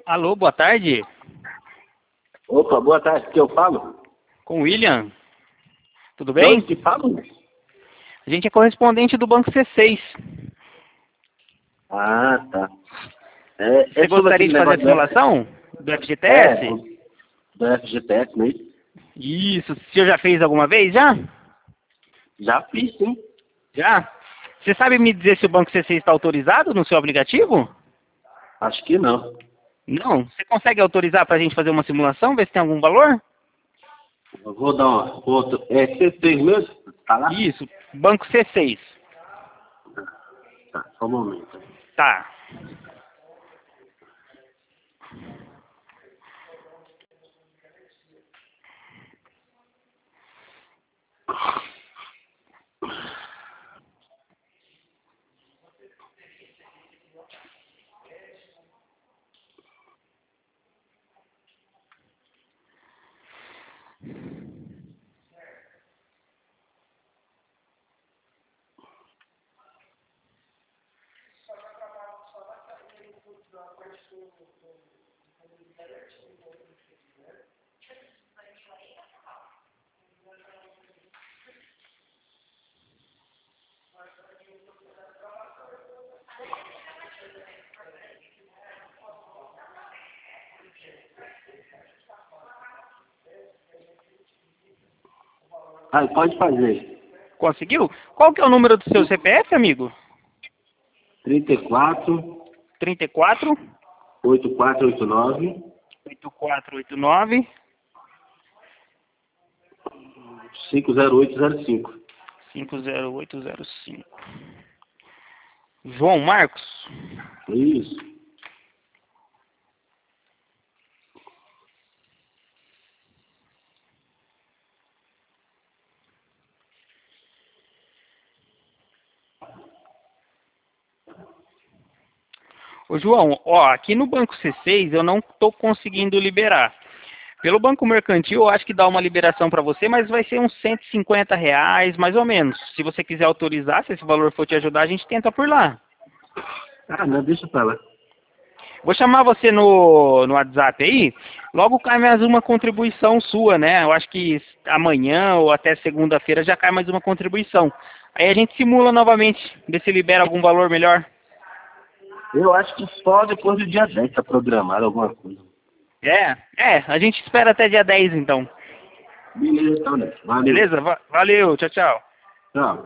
Alô, boa tarde. Opa, boa tarde, que eu falo? Com o William. Tudo De bem? onde que falo? A gente é correspondente do Banco C6. Ah, tá. Você É sobre gostaria aquele de fazer a negócio simulação do é, FGTS? do FGTS, né? Isso. O senhor já fez alguma vez, já? Já fiz, sim. Já? Você sabe me dizer se o Banco C6 está autorizado no seu aplicativo? Acho que não. Não? Você consegue autorizar para a gente fazer uma simulação, ver se tem algum valor? Eu vou dar uma outra. É C6 mesmo? Tá lá? Isso. Banco C6. Tá, só um momento. Tá. Ah, pode fazer. Conseguiu? Qual que é o número do seu CPF, amigo? 34 34 8489 8489 50805. 50805. João Marcos? Isso. Ô João, ó, aqui no Banco C6 eu não estou conseguindo liberar. Pelo Banco Mercantil eu acho que dá uma liberação para você, mas vai ser uns R$ 150, mais ou menos. Se você quiser autorizar, se esse valor for te ajudar, a gente tenta por lá. Ah, não, deixa pra lá. Vou chamar você no WhatsApp aí, logo cai mais uma contribuição sua, né? Eu acho que amanhã ou até segunda-feira já cai mais uma contribuição. Aí a gente simula novamente, ver se libera algum valor melhor. Eu acho que só depois do dia 10 tá programado alguma coisa. A gente espera até dia 10 então. Beleza, então, né? Valeu. Beleza? Valeu, tchau, tchau. Tchau.